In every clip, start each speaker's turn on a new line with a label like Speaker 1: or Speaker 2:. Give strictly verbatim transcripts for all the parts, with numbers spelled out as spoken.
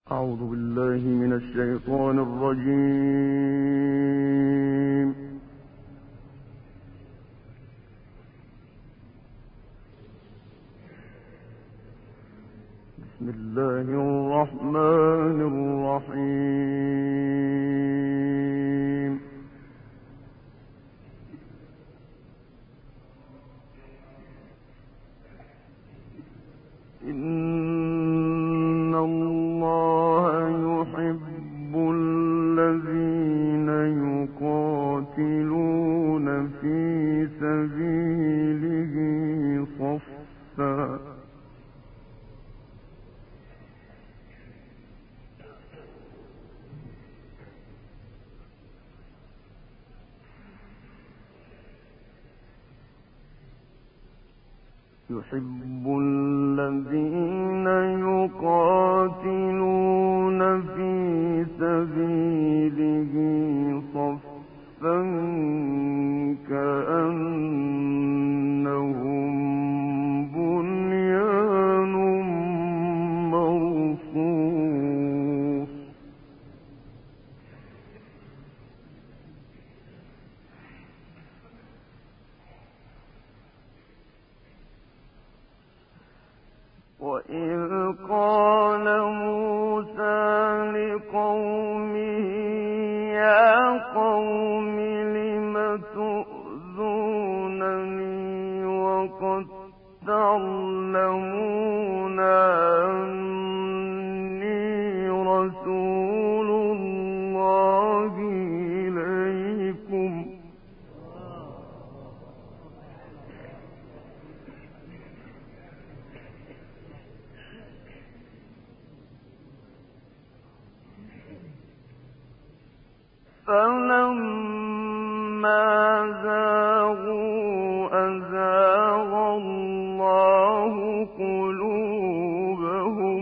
Speaker 1: أعوذ بالله من الشيطان الرجيم. بسم الله الرحمن الرحيم. إن الله يحب الذين يقاتلون في سبيله صفا يحب الذين يقاتلون في سبيله صفا كأنهم بنيان مرصوص. وإذ قال موسى لقومه يا قوم لم تؤذونني وقد تعلمون أني رسول الله إليكم فلما زاغوا أزاغ الله قلوبهم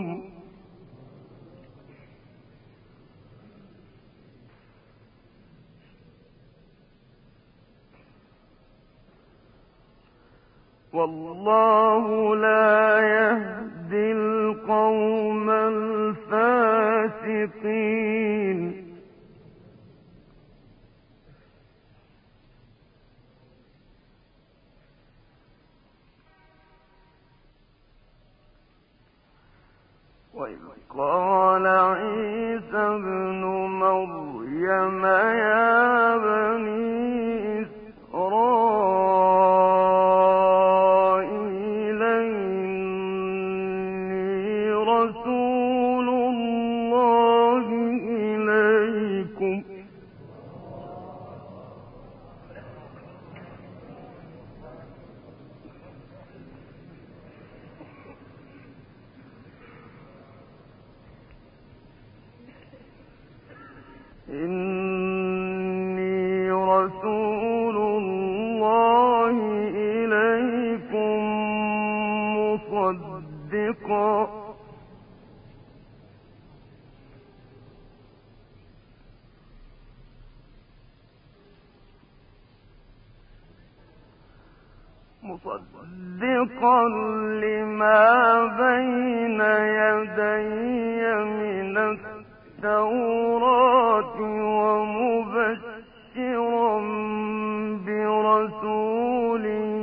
Speaker 1: والله لا يهدي القوم الفاسقين. وإذ قال عيسى ابن مريم يا بني إسرائيل إني رسول الله إليكم إني رسول الله إليكم مصدقا مصدقا لما بين يدي من التوراة ومبشرا برسول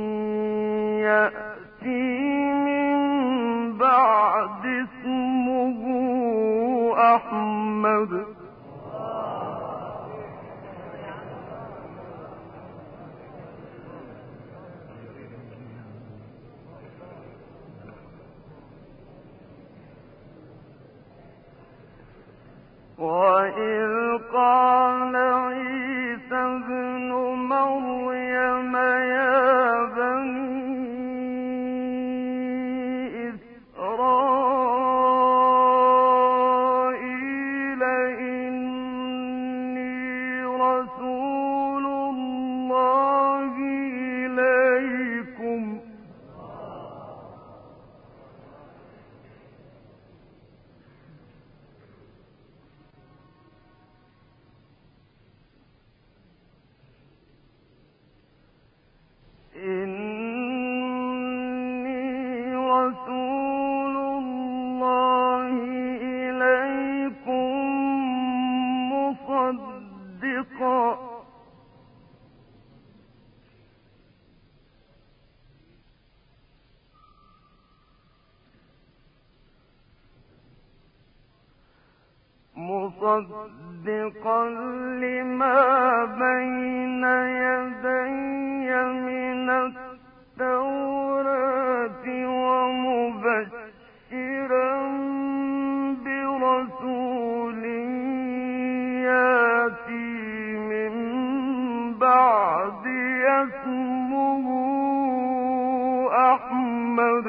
Speaker 1: يأتي من بعد اسمه أحمد وإذ قال عيسى ابن مريم يا بني إسرائيل إني رسول الله إليكم مصدقا لما بين يدي من التوراة ومبشرا برسول ياتي من بعد اسمه أحمد.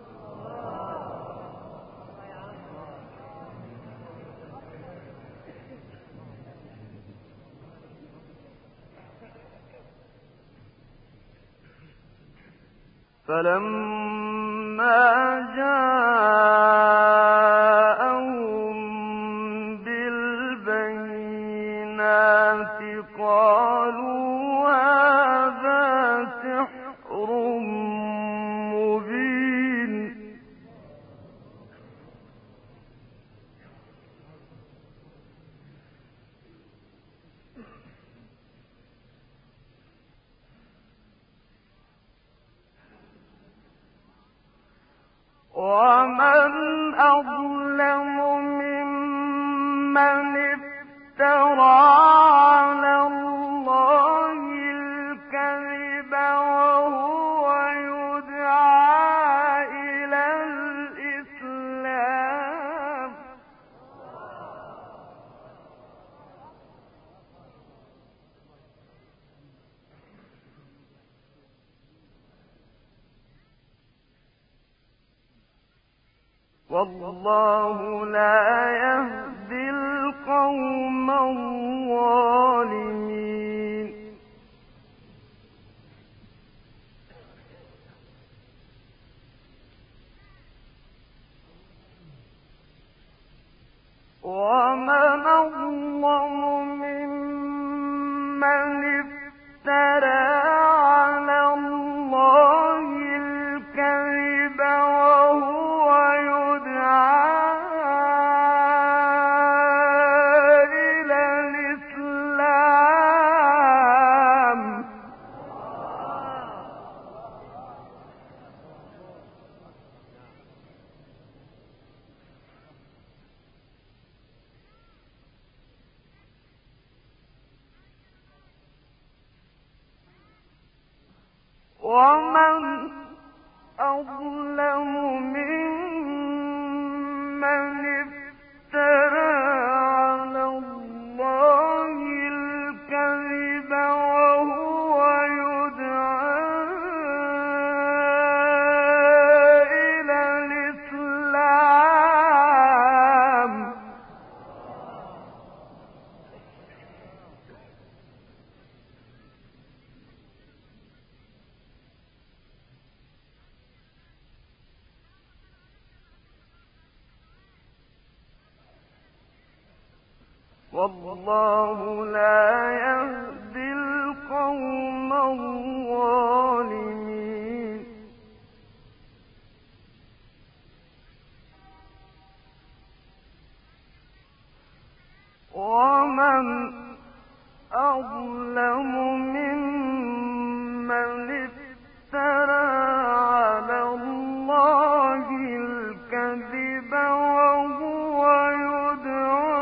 Speaker 1: فلما جاءهم بالبينات قالوا هذا سحر مبين. ومن أظلم ممن افترى على الله الكذب وهو يدعى إلى الإسلام. والله لا يهدي القوم الظالمين. ومن أظلم ممن افترى على الله الكذب وهو يدعى إلى الإسلام. ومن أظلم ممن افترى على الله الكذب وهو يدعى إلى الإسلام. والله لا يهدي القوم الظالمين. ومن أظلم ممن افترى على الله الكذب وهو يدعى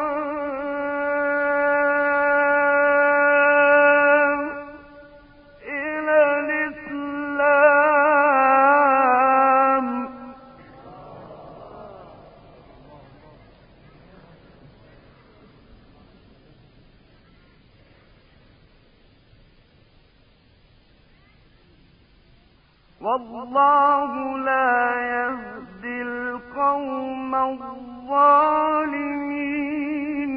Speaker 1: والله لا يهدي القوم الظالمين.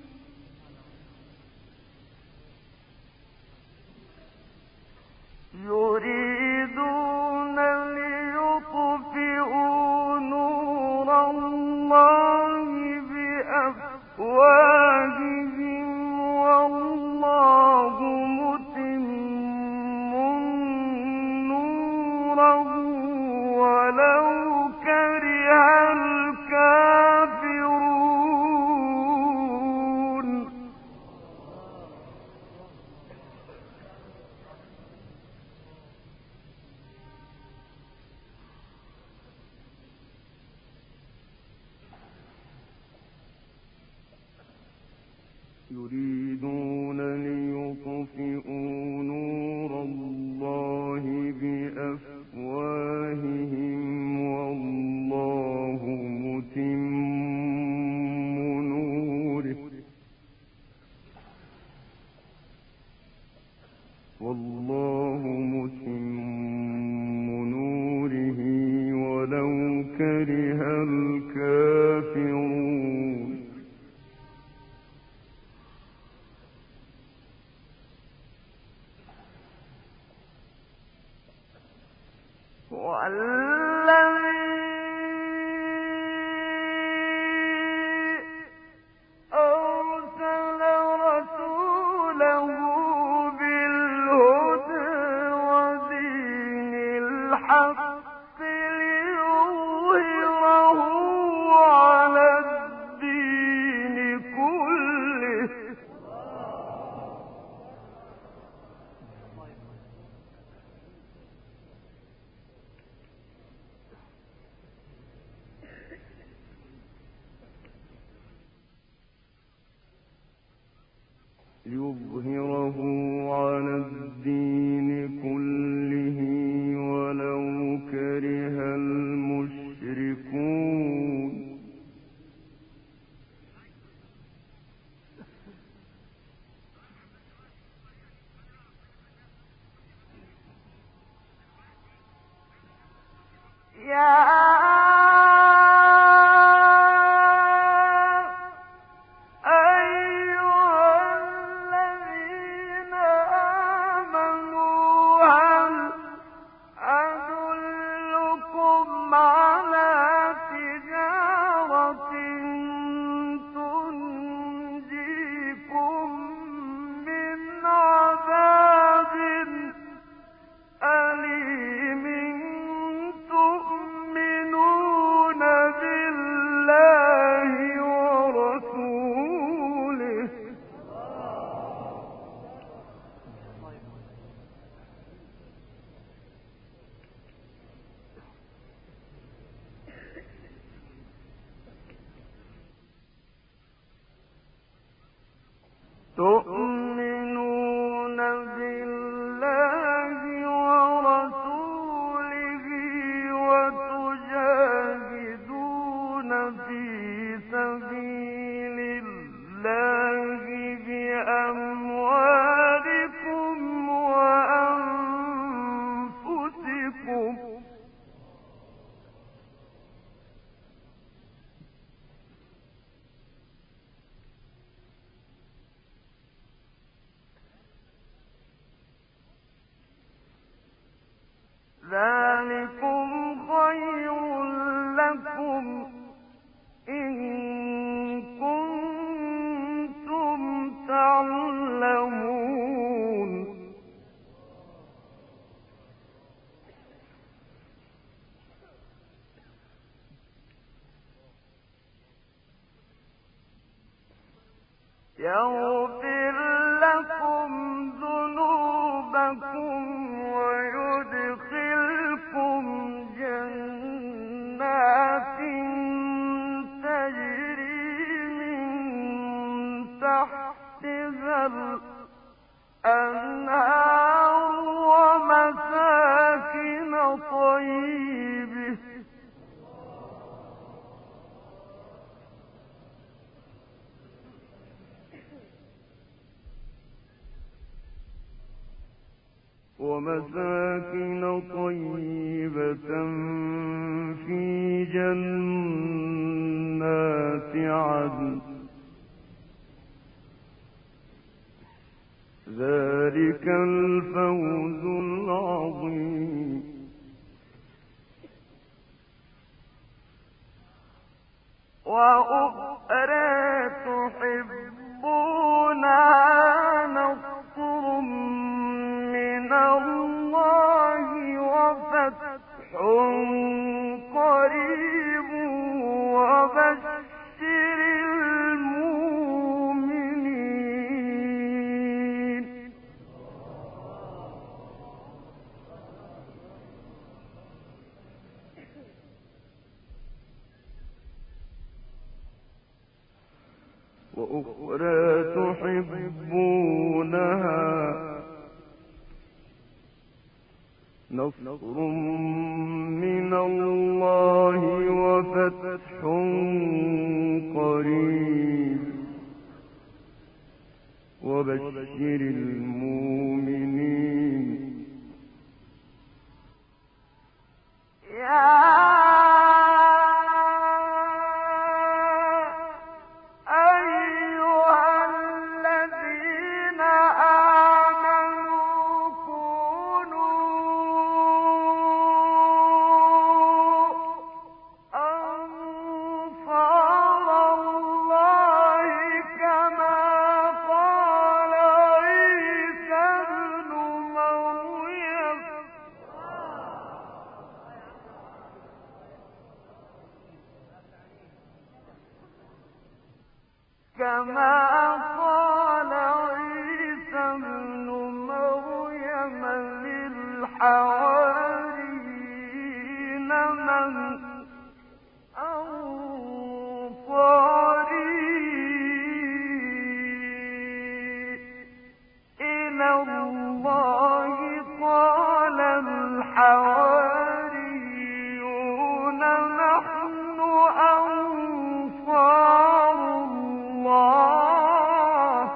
Speaker 1: يريدون ليطفئوا نور الله بأفواههم والله متم ولو كره الكافرون. يريدون ليطفئوا نور الله بأفواههم والله متم نوره والله متم نوره ولو كره الكافرون. ليظهره على الدين كله ولو كره المشركون. يا تؤمنون بالله ورسوله وتجاهدون في سبيل الله بأموالكم وأنفسكم. ذلكم خير لكم إن كنتم تعلمون. يغفر لكم ذنوبكم ويدخلكم جنات تجري من تحتها الأنهار ومساكن طيبة ومساكن طيبة في جنات عدن ذلك الفوز العظيم. وأخرى تحبونها نصر من الله وفتح قريب وبشر المؤمنين. وأخرى تحبونها نصر من الله وفتح قريب وبشر المؤمنين. يا كما قال عيسى ابن مريم للحواريين من أنصاري إلى الله قال الحواريون نحن أنصار الله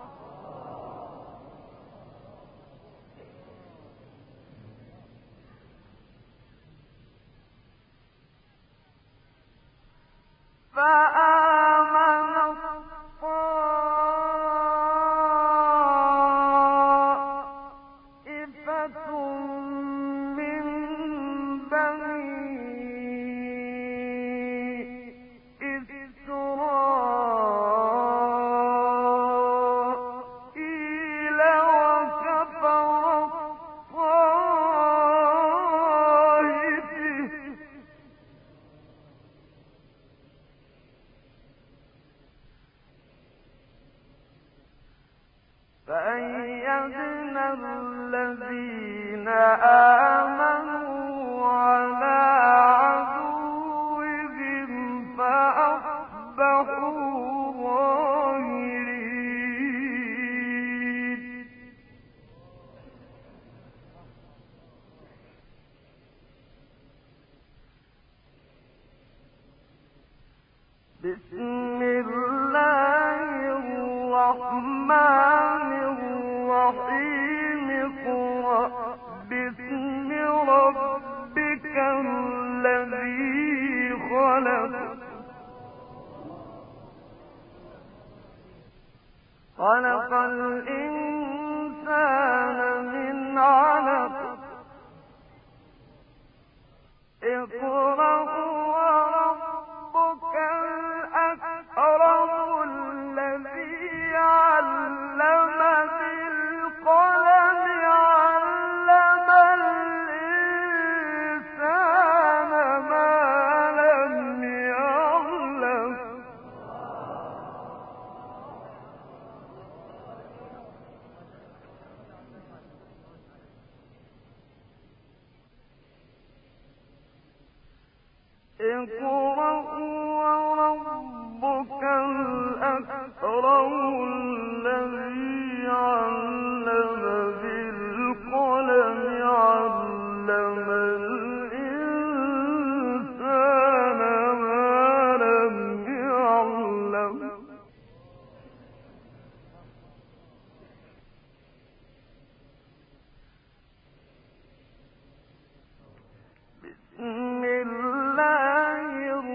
Speaker 1: فآمن طائفة من بني إسرائيل وكفر طائفة فأيدنا الذين آمنوا على عدوهم فأصبحوا ظاهرين. بسم الله الرحمن الرحيم اقرأ باسم ربك الذي خلق خلق الإنسان من علق اقرأ وربك الأكرم الذي علم بالقلم علم الإنسان ما لم يعلم. اقرأ وربك الأكرم الذي علم بالقلم علم الإنسان ما لم يعلم. بسم الله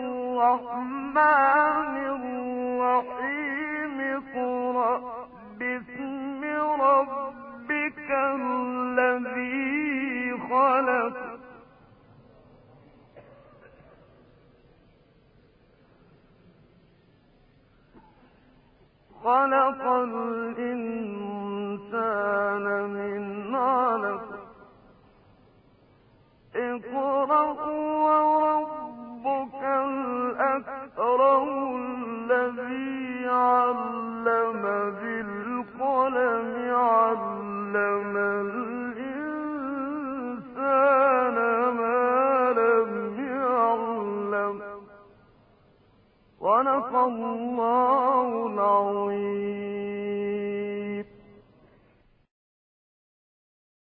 Speaker 1: الرحمن الرحيم اقرأ باسم ربك الذي خلق خلق الإنسان من علق اقرأ وربك الأكرم الذي علم بالقلم علم الإنسان ما لم يعلم. صدق الله